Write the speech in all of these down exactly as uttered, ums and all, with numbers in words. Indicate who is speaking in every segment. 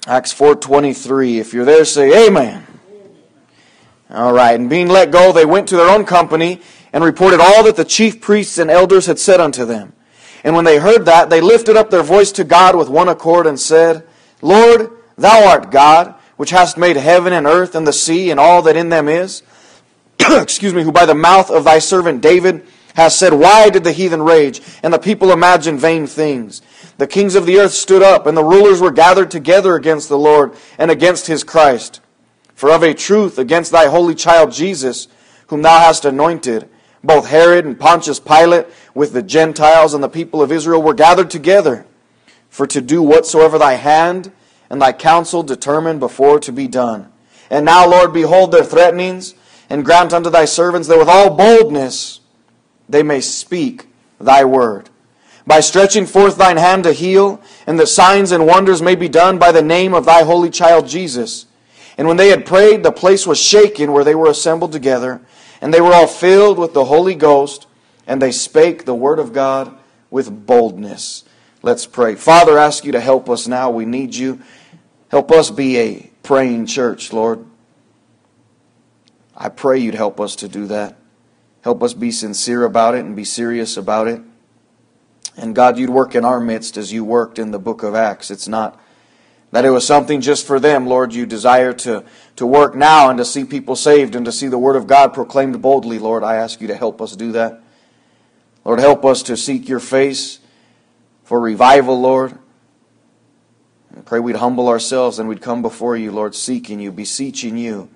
Speaker 1: Acts four twenty-three. If you're there, say amen. All right. And being let go, they went to their own company and reported all that the chief priests and elders had said unto them. And when they heard that, they lifted up their voice to God with one accord and said, Lord, Thou art God, which hast made heaven and earth and the sea and all that in them is. Excuse me, who by the mouth of Thy servant David has said, Why did the heathen rage, and the people imagine vain things? The kings of the earth stood up, and the rulers were gathered together against the Lord and against His Christ. For of a truth, against Thy holy child Jesus, whom Thou hast anointed, both Herod and Pontius Pilate, with the Gentiles and the people of Israel, were gathered together, for to do whatsoever Thy hand and Thy counsel determined before to be done. And now, Lord, behold their threatenings, and grant unto Thy servants that with all boldness they may speak Thy word, by stretching forth Thine hand to heal, and that signs and wonders may be done by the name of Thy holy child Jesus. And when they had prayed, the place was shaken where they were assembled together, and they were all filled with the Holy Ghost, and they spake the word of God with boldness. Let's pray. Father, I ask You to help us now. We need You. Help us be a praying church, Lord. I pray You'd help us to do that. Help us be sincere about it and be serious about it. And God, You'd work in our midst as You worked in the book of Acts. It's not that it was something just for them, Lord. You desire to, to work now and to see people saved and to see the Word of God proclaimed boldly, Lord. I ask You to help us do that. Lord, help us to seek Your face for revival, Lord. I pray we'd humble ourselves and we'd come before You, Lord, seeking You, beseeching You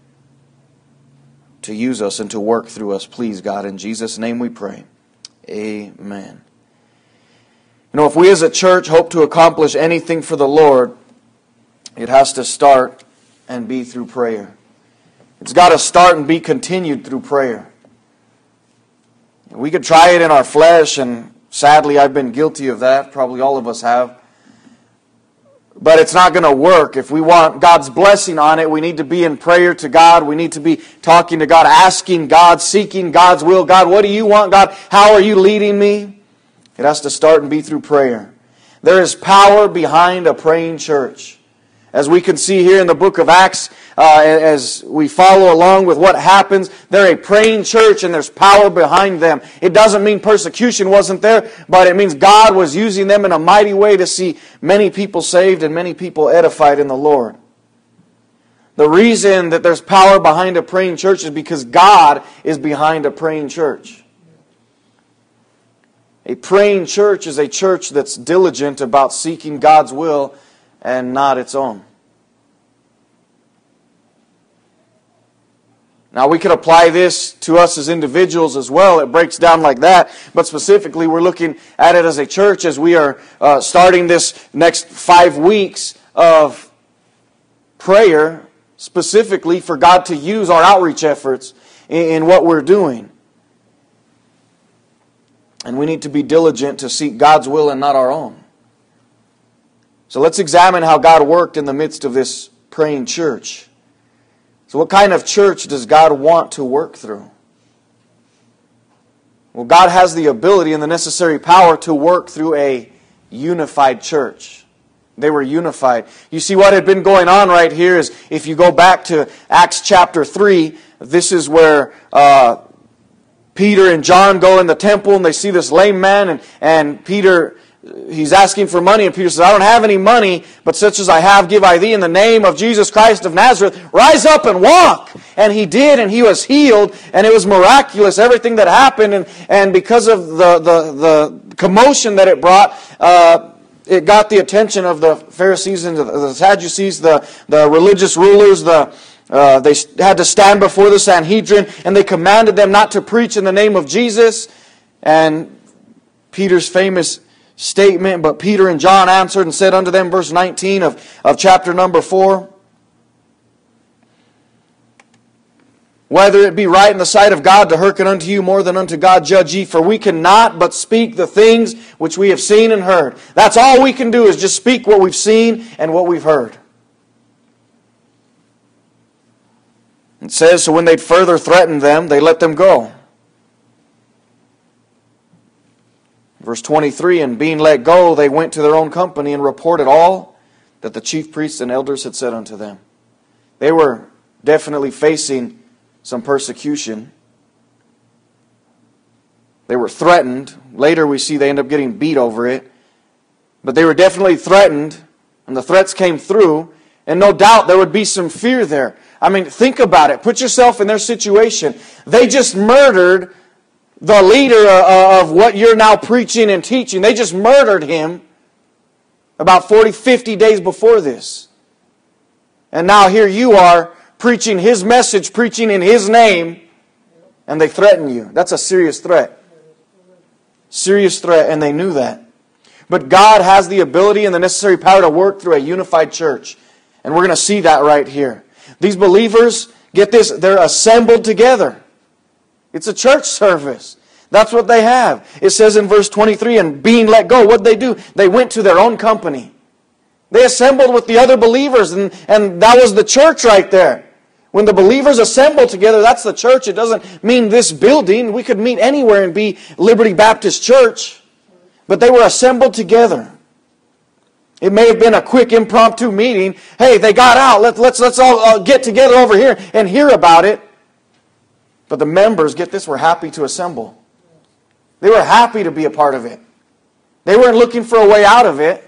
Speaker 1: to use us and to work through us. Please, God, in Jesus' name we pray. Amen. You know, if we as a church hope to accomplish anything for the Lord, it has to start and be through prayer. It's got to start and be continued through prayer. We could try it in our flesh, and sadly I've been guilty of that. Probably all of us have. But it's not going to work. If we want God's blessing on it, we need to be in prayer to God. We need to be talking to God, asking God, seeking God's will. God, what do You want? God, how are You leading me? It has to start and be through prayer. There is power behind a praying church. As we can see here in the book of Acts, uh, as we follow along with what happens, they're a praying church and there's power behind them. It doesn't mean persecution wasn't there, but it means God was using them in a mighty way to see many people saved and many people edified in the Lord. The reason that there's power behind a praying church is because God is behind a praying church. A praying church is a church that's diligent about seeking God's will and not its own. Now we could apply this to us as individuals as well. It breaks down like that. But specifically we're looking at it as a church as we are uh, starting this next five weeks of prayer specifically for God to use our outreach efforts in, in what we're doing. And we need to be diligent to seek God's will and not our own. So let's examine how God worked in the midst of this praying church. So what kind of church does God want to work through? Well, God has the ability and the necessary power to work through a unified church. They were unified. You see what had been going on right here is if you go back to Acts chapter three, this is where uh, Peter and John go in the temple and they see this lame man and, and Peter... He's asking for money, and Peter says, I don't have any money, but such as I have give I thee in the name of Jesus Christ of Nazareth. Rise up and walk. And he did, and he was healed, and it was miraculous, everything that happened. And, and because of the, the, the commotion that it brought, uh, it got the attention of the Pharisees and the Sadducees, the, the religious rulers, the uh, they had to stand before the Sanhedrin, and they commanded them not to preach in the name of Jesus. And Peter's famous statement, but Peter and John answered and said unto them, verse nineteen of, of chapter number four, whether it be right in the sight of God to hearken unto you more than unto God, judge ye, for we cannot but speak the things which we have seen and heard. That's all we can do is just speak what we've seen and what we've heard. It says, so when they'd further threatened them, they let them go. Verse twenty-three, and being let go, they went to their own company and reported all that the chief priests and elders had said unto them. They were definitely facing some persecution. They were threatened. Later we see they end up getting beat over it. But they were definitely threatened, and the threats came through, and no doubt there would be some fear there. I mean, think about it. Put yourself in their situation. They just murdered the leader of what you're now preaching and teaching. They just murdered him about forty, fifty days before this. And now here you are preaching his message, preaching in his name, and they threaten you. That's a serious threat. Serious threat, and they knew that. But God has the ability and the necessary power to work through a unified church. And we're going to see that right here. These believers, get this, they're assembled together. It's a church service. That's what they have. It says in verse twenty-three, and being let go, what did they do? They went to their own company. They assembled with the other believers, and, and that was the church right there. When the believers assemble together, that's the church. It doesn't mean this building. We could meet anywhere and be Liberty Baptist Church. But they were assembled together. It may have been a quick impromptu meeting. Hey, they got out. Let's, let's, let's all uh, get together over here and hear about it. But the members, get this, were happy to assemble. They were happy to be a part of it. They weren't looking for a way out of it.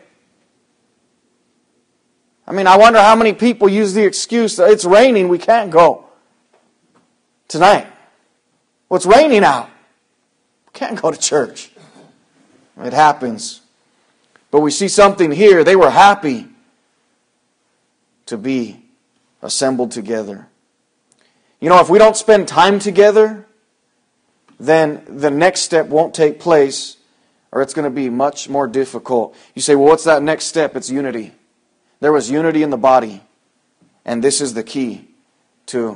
Speaker 1: I mean, I wonder how many people use the excuse that it's raining, we can't go tonight. Well, it's raining out. We can't go to church. It happens. But we see something here. They were happy to be assembled together. You know, if we don't spend time together, then the next step won't take place, or it's going to be much more difficult. You say, well, what's that next step? It's unity. There was unity in the body. And this is the key to,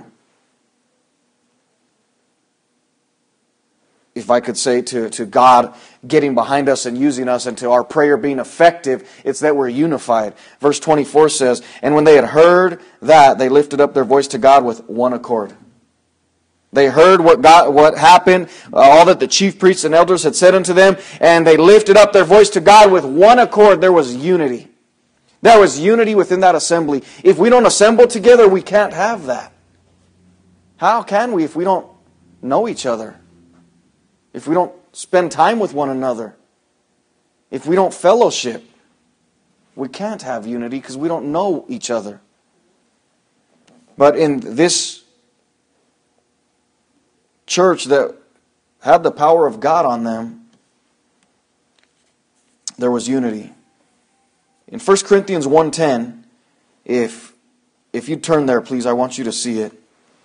Speaker 1: if I could say, to, to God getting behind us and using us, and to our prayer being effective. It's that we're unified. Verse twenty-four says, and when they had heard that, they lifted up their voice to God with one accord. They heard what God, what happened, uh, all that the chief priests and elders had said unto them, and they lifted up their voice to God with one accord. There was unity. There was unity within that assembly. If we don't assemble together, we can't have that. How can we if we don't know each other? If we don't spend time with one another? If we don't fellowship? We can't have unity because we don't know each other. But in this church that had the power of God on them, there was unity. In First Corinthians one ten, if, if you turn there, please, I want you to see it.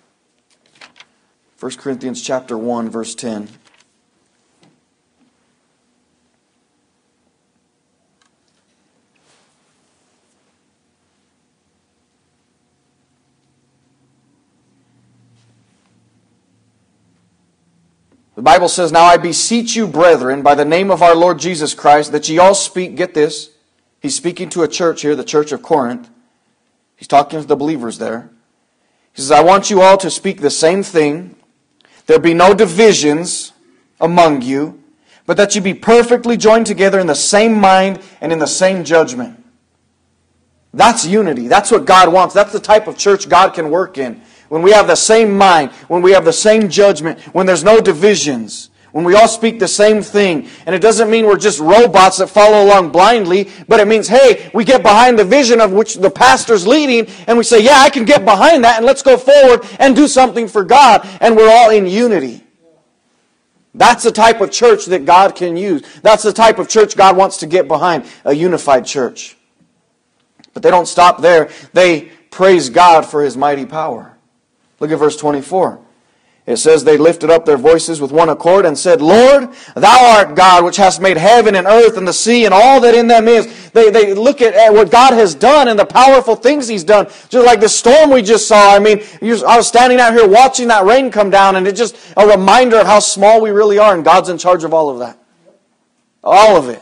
Speaker 1: First Corinthians chapter one, verse ten. The Bible says, now I beseech you, brethren, by the name of our Lord Jesus Christ, that ye all speak, get this, he's speaking to a church here, the church of Corinth. He's talking to the believers there. He says, I want you all to speak the same thing. There be no divisions among you, but that you be perfectly joined together in the same mind and in the same judgment. That's unity. That's what God wants. That's the type of church God can work in. When we have the same mind, when we have the same judgment, when there's no divisions, when we all speak the same thing. And it doesn't mean we're just robots that follow along blindly, but it means, hey, we get behind the vision of which the pastor's leading, and we say, yeah, I can get behind that, and let's go forward and do something for God. And we're all in unity. That's the type of church that God can use. That's the type of church God wants to get behind, a unified church. But they don't stop there. They praise God for His mighty power. Look at verse twenty-four. It says, they lifted up their voices with one accord and said, Lord, Thou art God, which hast made heaven and earth and the sea and all that in them is. They, they look at, at what God has done and the powerful things He's done. Just like the storm we just saw. I mean, I was standing out here watching that rain come down, and it's just a reminder of how small we really are, and God's in charge of all of that. All of it.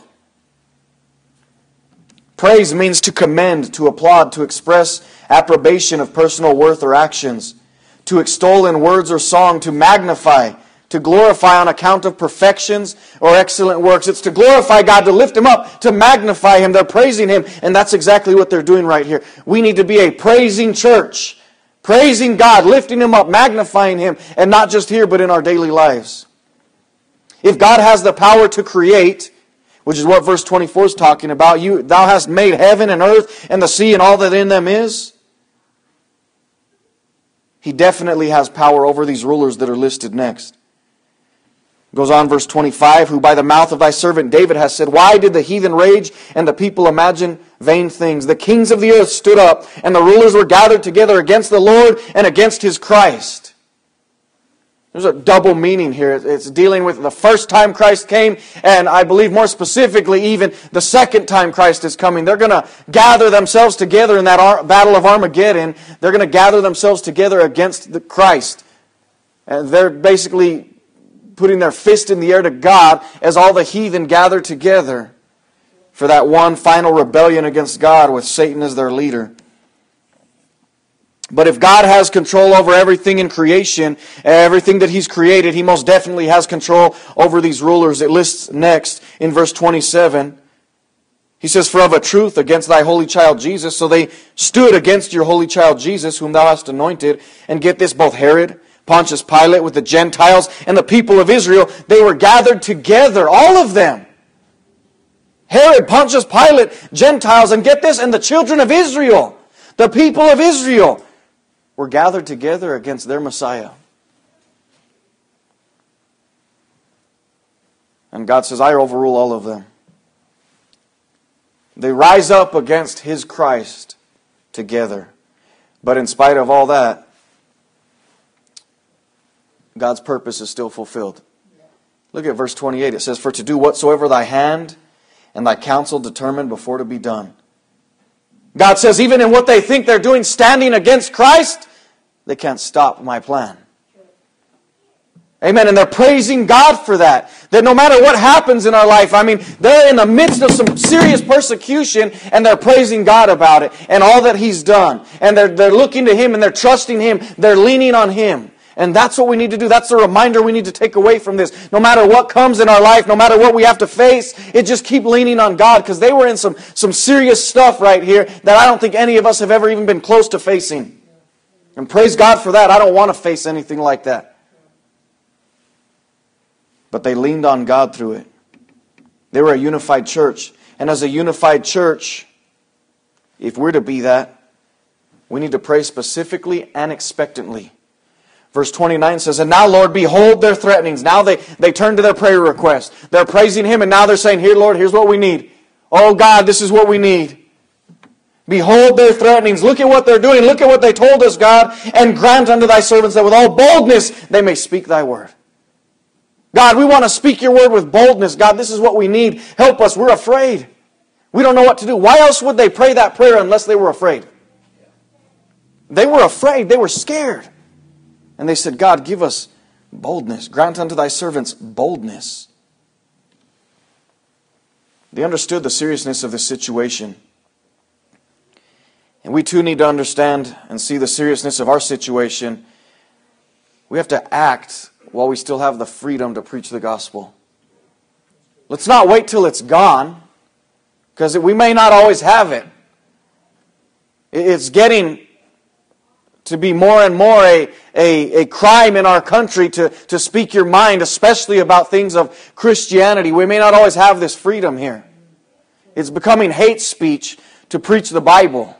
Speaker 1: Praise means to commend, to applaud, to express approbation of personal worth or actions. To extol in words or song, to magnify, to glorify on account of perfections or excellent works. It's to glorify God, to lift Him up, to magnify Him. They're praising Him, and that's exactly what they're doing right here. We need to be a praising church, praising God, lifting Him up, magnifying Him, and not just here, but in our daily lives. If God has the power to create, which is what verse twenty-four is talking about, you, thou hast made heaven and earth and the sea and all that in them is, He definitely has power over these rulers that are listed next. Goes on, verse twenty-five, who by the mouth of thy servant David has said, why did the heathen rage and the people imagine vain things? The kings of the earth stood up, and the rulers were gathered together against the Lord and against His Christ. There's a double meaning here. It's dealing with the first time Christ came, and I believe more specifically even the second time Christ is coming. They're going to gather themselves together in that Ar- battle of Armageddon. They're going to gather themselves together against the Christ. And they're basically putting their fist in the air to God as all the heathen gather together for that one final rebellion against God with Satan as their leader. But if God has control over everything in creation, everything that He's created, He most definitely has control over these rulers. It lists next in verse twenty-seven. He says, for of a truth against thy holy child Jesus. So they stood against your holy child Jesus, whom thou hast anointed. And get this, both Herod, Pontius Pilate with the Gentiles, and the people of Israel, they were gathered together, all of them. Herod, Pontius Pilate, Gentiles, and get this, and the children of Israel, the people of Israel, were gathered together against their Messiah. And God says, I overrule all of them. They rise up against His Christ together. But in spite of all that, God's purpose is still fulfilled. Look at verse twenty-eight. It says, for to do whatsoever thy hand and thy counsel determined before to be done. God says, even in what they think they're doing, standing against Christ, they can't stop my plan. Amen. And they're praising God for that. That no matter what happens in our life, I mean, they're in the midst of some serious persecution and they're praising God about it and all that He's done. And they're, they're looking to Him and they're trusting Him. They're leaning on Him. And that's what we need to do. That's the reminder we need to take away from this. No matter what comes in our life, no matter what we have to face, it just keep leaning on God, because they were in some, some serious stuff right here that I don't think any of us have ever even been close to facing. And praise God for that. I don't want to face anything like that. But they leaned on God through it. They were a unified church. And as a unified church, if we're to be that, we need to pray specifically and expectantly. Verse twenty-nine says, and now, Lord, behold their threatenings. Now they, they turn to their prayer request. They're praising Him, and now they're saying, here, Lord, here's what we need. Oh, God, this is what we need. Behold their threatenings. Look at what they're doing. Look at what they told us, God. And grant unto thy servants that with all boldness they may speak thy word. God, we want to speak your word with boldness. God, this is what we need. Help us. We're afraid. We don't know what to do. Why else would they pray that prayer unless they were afraid? They were afraid. They were scared. And they said, God, give us boldness. Grant unto thy servants boldness. They understood the seriousness of the situation. And we too need to understand and see the seriousness of our situation. We have to act while we still have the freedom to preach the gospel. Let's not wait till it's gone, because we may not always have it. It's getting to be more and more a, a, a crime in our country to, to speak your mind, especially about things of Christianity. We may not always have this freedom here. It's becoming hate speech to preach the Bible.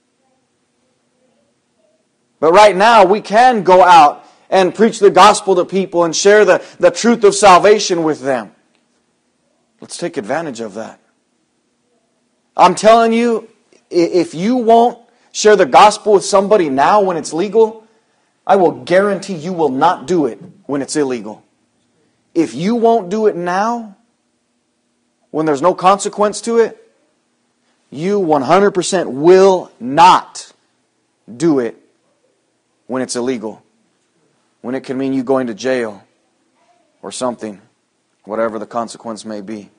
Speaker 1: But right now, we can go out and preach the gospel to people and share the, the truth of salvation with them. Let's take advantage of that. I'm telling you, if you won't share the gospel with somebody now when it's legal, I will guarantee you will not do it when it's illegal. If you won't do it now, when there's no consequence to it, you one hundred percent will not do it when it's illegal. When it can mean you going to jail or something, whatever the consequence may be.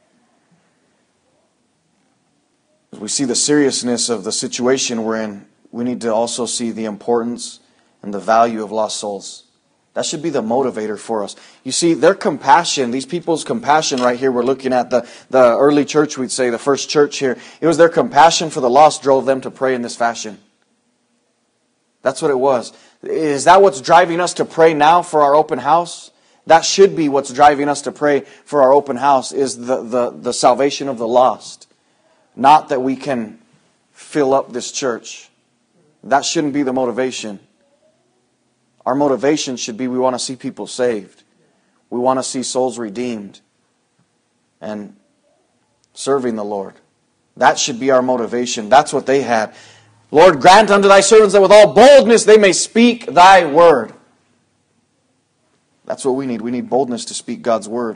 Speaker 1: We see the seriousness of the situation we're in. we need to also see the importance and the value of lost souls. That should be the motivator for us. You see, their compassion, these people's compassion right here, we're looking at the, the early church, we'd say, the first church here. It was their compassion for the lost drove them to pray in this fashion. That's what it was. Is that what's driving us to pray now for our open house? That should be what's driving us to pray for our open house, is the, the, the salvation of the lost. Not that we can fill up this church. That shouldn't be the motivation. Our motivation should be we want to see people saved. We want to see souls redeemed and serving the Lord. That should be our motivation. That's what they had. Lord, grant unto thy servants that with all boldness they may speak thy word. That's what we need. We need boldness to speak God's word.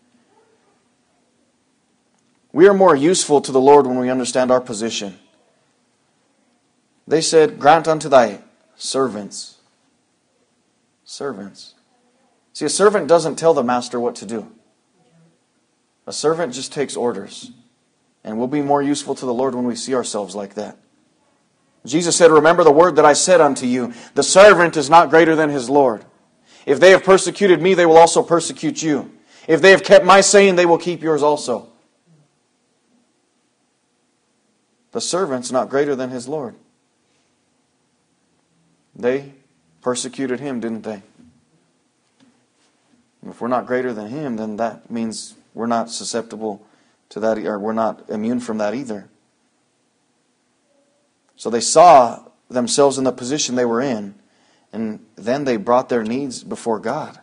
Speaker 1: We are more useful to the Lord when we understand our position. They said, grant unto thy servants. Servants. See, a servant doesn't tell the master what to do. A servant just takes orders. And we'll be more useful to the Lord when we see ourselves like that. Jesus said, remember the word that I said unto you. The servant is not greater than his Lord. If they have persecuted me, they will also persecute you. If they have kept my saying, they will keep yours also. The servant's not greater than his Lord. They persecuted him, didn't they? If we're not greater than him, then that means we're not susceptible to that, or we're not immune from that either. So they saw themselves in the position they were in, and then they brought their needs before God.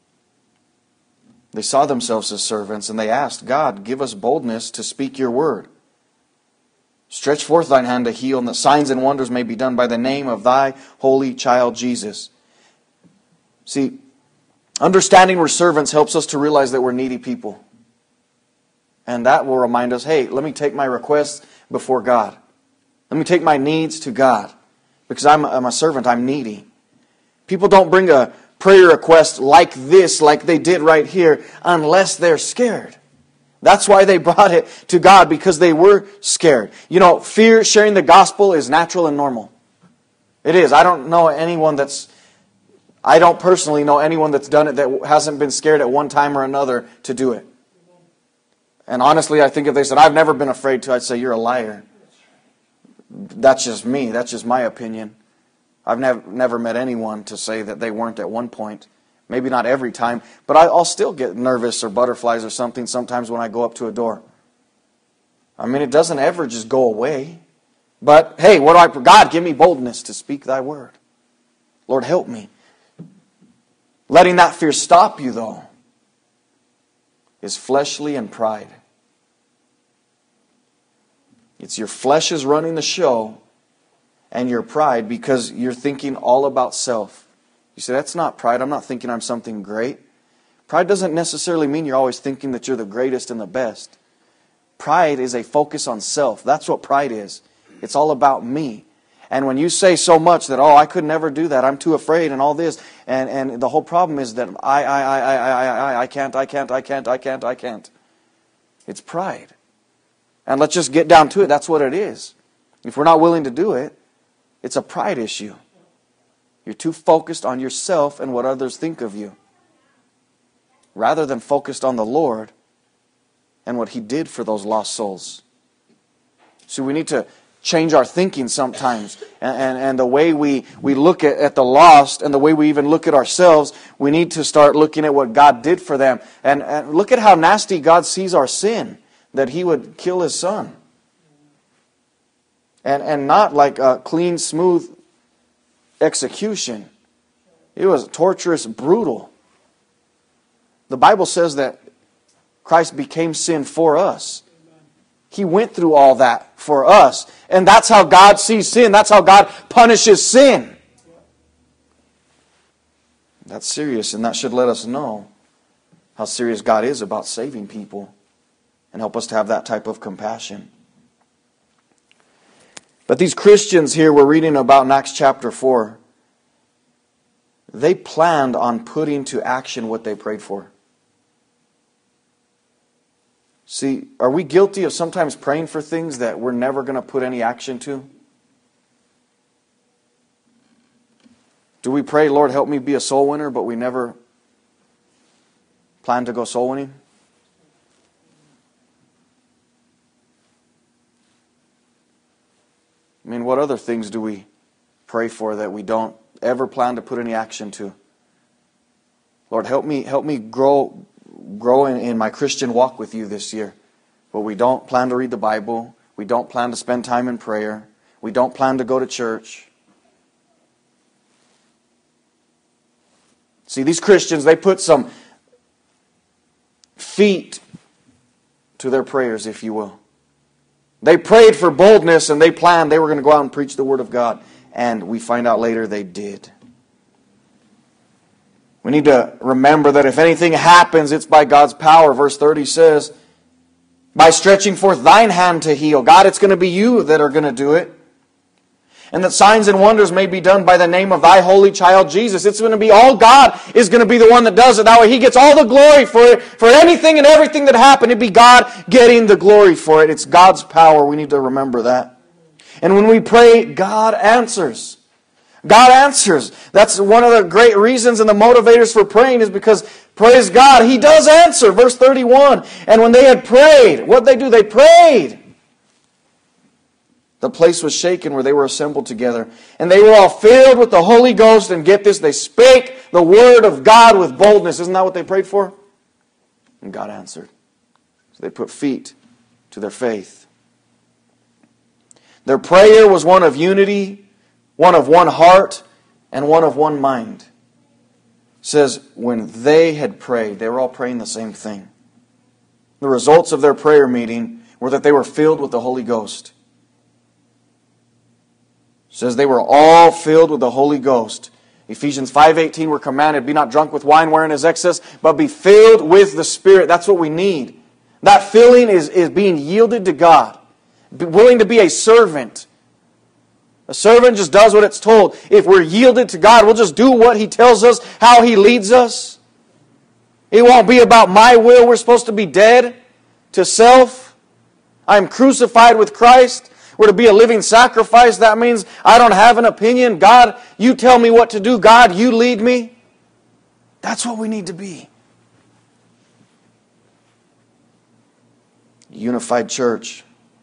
Speaker 1: They saw themselves as servants, and they asked, God, give us boldness to speak your word. Stretch forth thine hand to heal, and that signs and wonders may be done by the name of thy holy child Jesus. See, understanding we're servants helps us to realize that we're needy people. And that will remind us, hey, let me take my requests before God. Let me take my needs to God. Because I'm, I'm a servant, I'm needy. People don't bring a prayer request like this, like they did right here, unless they're scared. That's why they brought it to God, because they were scared. You know, fear, sharing the gospel is natural and normal. It is. I don't know anyone that's, I don't personally know anyone that's done it that hasn't been scared at one time or another to do it. And honestly, I think if they said, I've never been afraid to, I'd say, you're a liar. That's just me. That's just my opinion. I've never never met anyone to say that they weren't at one point. Maybe not every time, but I'll still get nervous or butterflies or something sometimes when I go up to a door. I mean, it doesn't ever just go away. But, hey, what do I... God, give me boldness to speak thy word. Lord, help me. Letting that fear stop you, though, is fleshly and pride. It's your flesh is running the show and your pride, because you're thinking all about self. You say, that's not pride. I'm not thinking I'm something great. Pride doesn't necessarily mean you're always thinking that you're the greatest and the best. Pride is a focus on self. That's what pride is. It's all about me. And when you say so much that, oh, I could never do that, I'm too afraid and all this, and, and the whole problem is that I, I, I, I, I, I, I can't, I can't, I can't, I can't, I can't. It's pride. And let's just get down to it. That's what it is. If we're not willing to do it, it's a pride issue. You're too focused on yourself and what others think of you, rather than focused on the Lord and what He did for those lost souls. So we need to change our thinking sometimes. And, and, and the way we, we look at, at the lost, and the way we even look at ourselves, we need to start looking at what God did for them. And, and look at how nasty God sees our sin, that He would kill His Son. And, and not like a clean, smooth execution. It was torturous, brutal. The Bible says that Christ became sin for us. He went through all that for us. And that's how God sees sin. That's how God punishes sin. That's serious, and that should let us know how serious God is about saving people, and help us to have that type of compassion. But these Christians here we're reading about in Acts chapter four, they planned on putting to action what they prayed for. See, are we guilty of sometimes praying for things that we're never going to put any action to? Do we pray, Lord, help me be a soul winner, but we never plan to go soul winning? I mean, what other things do we pray for that we don't ever plan to put any action to? Lord, help me help me grow grow in, in my Christian walk with you this year. But we don't plan to read the Bible. We don't plan to spend time in prayer. We don't plan to go to church. See, these Christians, they put some feet to their prayers, if you will. They prayed for boldness and they planned they were going to go out and preach the Word of God. And we find out later they did. We need to remember that if anything happens, it's by God's power. Verse thirty says, by stretching forth thine hand to heal. God, it's going to be you that are going to do it. And that signs and wonders may be done by the name of thy holy child Jesus. It's going to be all God is going to be the one that does it. That way He gets all the glory for it. For anything and everything that happened, it'd be God getting the glory for it. It's God's power. We need to remember that. And when we pray, God answers. God answers. That's one of the great reasons and the motivators for praying is because, praise God, He does answer. Verse thirty-one, and when they had prayed, what did they do? They prayed. The place was shaken where they were assembled together. And they were all filled with the Holy Ghost. And get this, they spake the word of God with boldness. Isn't that what they prayed for? And God answered. So they put feet to their faith. Their prayer was one of unity, one of one heart, and one of one mind. It says, when they had prayed, they were all praying the same thing. The results of their prayer meeting were that they were filled with the Holy Ghost. It says they were all filled with the Holy Ghost. Ephesians five eighteen, we're commanded, be not drunk with wine wherein is excess, but be filled with the Spirit. That's what we need. That filling is, is being yielded to God. Be willing to be a servant. A servant just does what it's told. If we're yielded to God, we'll just do what He tells us, how He leads us. It won't be about my will. We're supposed to be dead to self. I'm crucified with Christ. We're to be a living sacrifice. That means I don't have an opinion. God, you tell me what to do. God, you lead me. That's what we need to be. Unified church.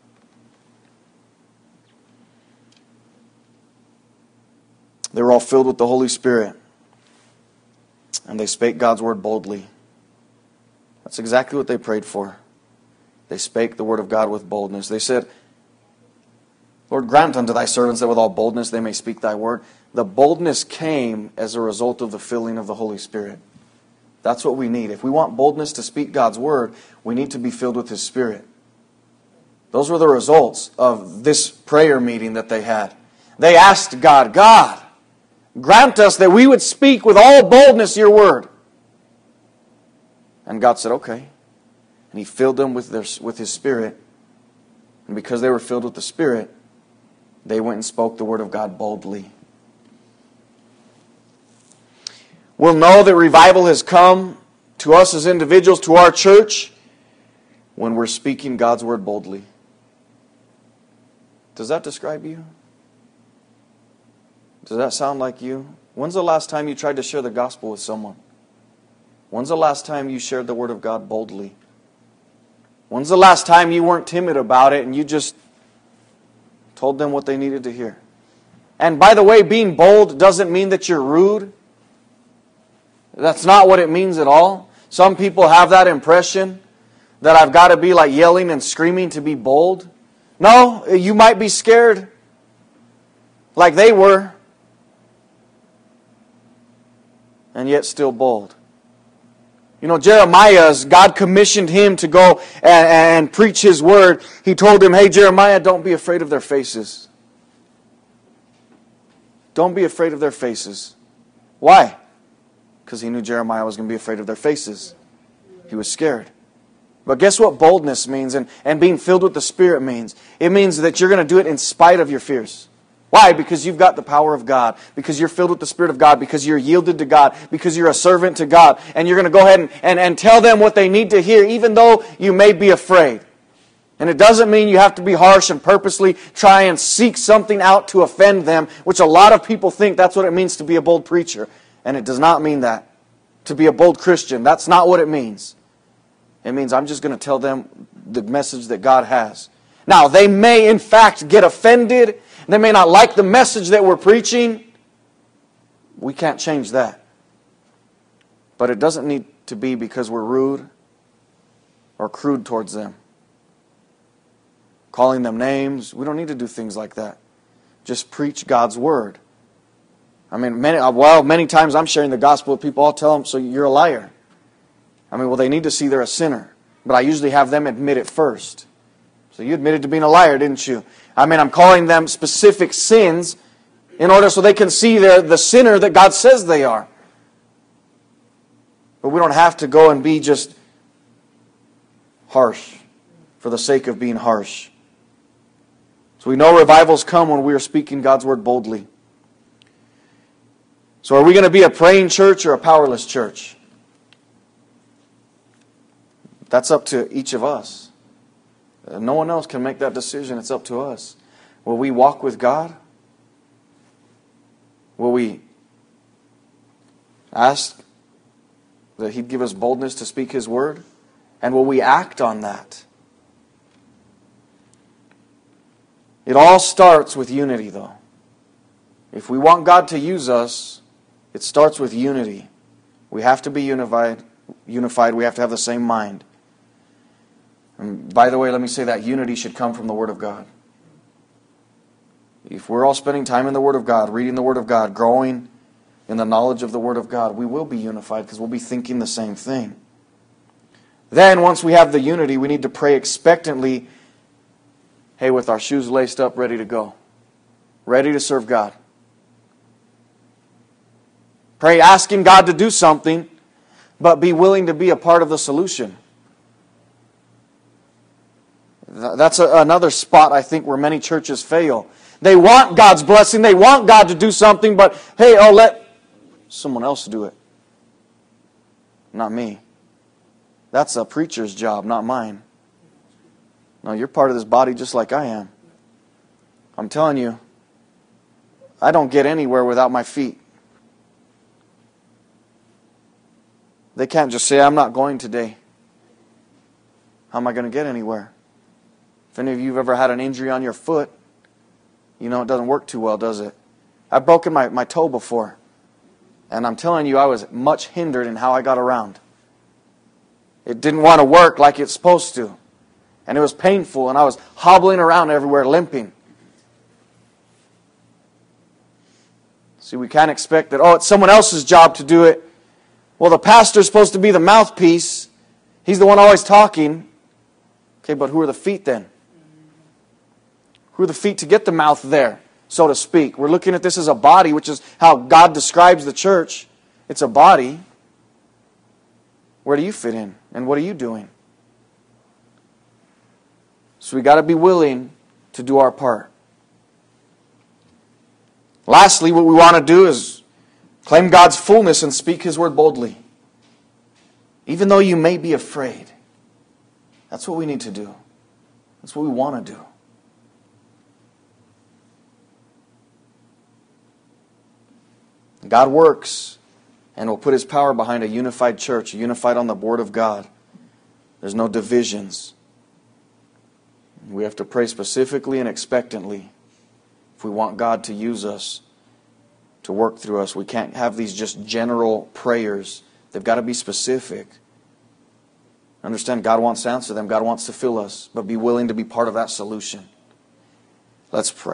Speaker 1: They were all filled with the Holy Spirit. And they spake God's word boldly. That's exactly what they prayed for. They spake the word of God with boldness. They said, Lord, grant unto thy servants that with all boldness they may speak thy word. The boldness came as a result of the filling of the Holy Spirit. That's what we need. If we want boldness to speak God's word, we need to be filled with His Spirit. Those were the results of this prayer meeting that they had. They asked God, God, grant us that we would speak with all boldness your word. And God said, okay. And He filled them with, their, with His Spirit. And because they were filled with the Spirit, they went and spoke the word of God boldly. We'll know that revival has come to us as individuals, to our church, when we're speaking God's word boldly. Does that describe you? Does that sound like you? When's the last time you tried to share the gospel with someone? When's the last time you shared the word of God boldly? When's the last time you weren't timid about it and you just told them what they needed to hear? And by the way, being bold doesn't mean that you're rude. That's not what it means at all. Some people have that impression that I've got to be like yelling and screaming to be bold. No, you might be scared like they were, and yet still bold. You know, Jeremiah, God commissioned him to go and, and preach His word. He told him, hey, Jeremiah, don't be afraid of their faces. Don't be afraid of their faces. Why? Because he knew Jeremiah was going to be afraid of their faces. He was scared. But guess what boldness means and, and being filled with the Spirit means? It means that you're going to do it in spite of your fears. Why? Because you've got the power of God. Because you're filled with the Spirit of God. Because you're yielded to God. Because you're a servant to God. And you're going to go ahead and, and, and tell them what they need to hear, even though you may be afraid. And it doesn't mean you have to be harsh and purposely try and seek something out to offend them, which a lot of people think that's what it means to be a bold preacher. And it does not mean that. To be a bold Christian, that's not what it means. It means I'm just going to tell them the message that God has. Now, they may in fact get offended. They may not like the message that we're preaching. We can't change that. But it doesn't need to be because we're rude or crude towards them. Calling them names. We don't need to do things like that. Just preach God's Word. I mean, many, well, many times I'm sharing the gospel with people. I'll tell them, so you're a liar. I mean, well, they need to see they're a sinner. But I usually have them admit it first. So you admitted to being a liar, didn't you? I mean, I'm calling them specific sins in order so they can see they're the sinner that God says they are. But we don't have to go and be just harsh for the sake of being harsh. So we know revivals come when we are speaking God's Word boldly. So are we going to be a praying church or a powerless church? That's up to each of us. No one else can make that decision. It's up to us. Will we walk with God? Will we ask that He'd give us boldness to speak His Word? And will we act on that? It all starts with unity, though. If we want God to use us, it starts with unity. We have to be unified. Unified. We have to have the same mind. And by the way, let me say that unity should come from the Word of God. If we're all spending time in the Word of God, reading the Word of God, growing in the knowledge of the Word of God, we will be unified because we'll be thinking the same thing. Then, once we have the unity, we need to pray expectantly, hey, with our shoes laced up, ready to go. Ready to serve God. Pray asking God to do something, but be willing to be a part of the solution. That's a, another spot, I think, where many churches fail. They want God's blessing. They want God to do something, but hey, I'll let someone else do it. Not me. That's a preacher's job, not mine. No, you're part of this body just like I am. I'm telling you, I don't get anywhere without my feet. They can't just say, I'm not going today. How am I going to get anywhere? If any of you have ever had an injury on your foot, you know it doesn't work too well, does it? I've broken my, my toe before. And I'm telling you, I was much hindered in how I got around. It didn't want to work like it's supposed to. And it was painful, and I was hobbling around everywhere, limping. See, we can't expect that, oh, it's someone else's job to do it. Well, the pastor's supposed to be the mouthpiece. He's the one always talking. Okay, but who are the feet then? Who are the feet to get the mouth there, so to speak? We're looking at this as a body, which is how God describes the church. It's a body. Where do you fit in? And what are you doing? So we got to be willing to do our part. Lastly, what we want to do is claim God's fullness and speak His Word boldly. Even though you may be afraid. That's what we need to do. That's what we want to do. God works and will put His power behind a unified church, unified on the Word of God. There's no divisions. We have to pray specifically and expectantly if we want God to use us, to work through us. We can't have these just general prayers. They've got to be specific. Understand, God wants to answer them. God wants to fill us. But be willing to be part of that solution. Let's pray.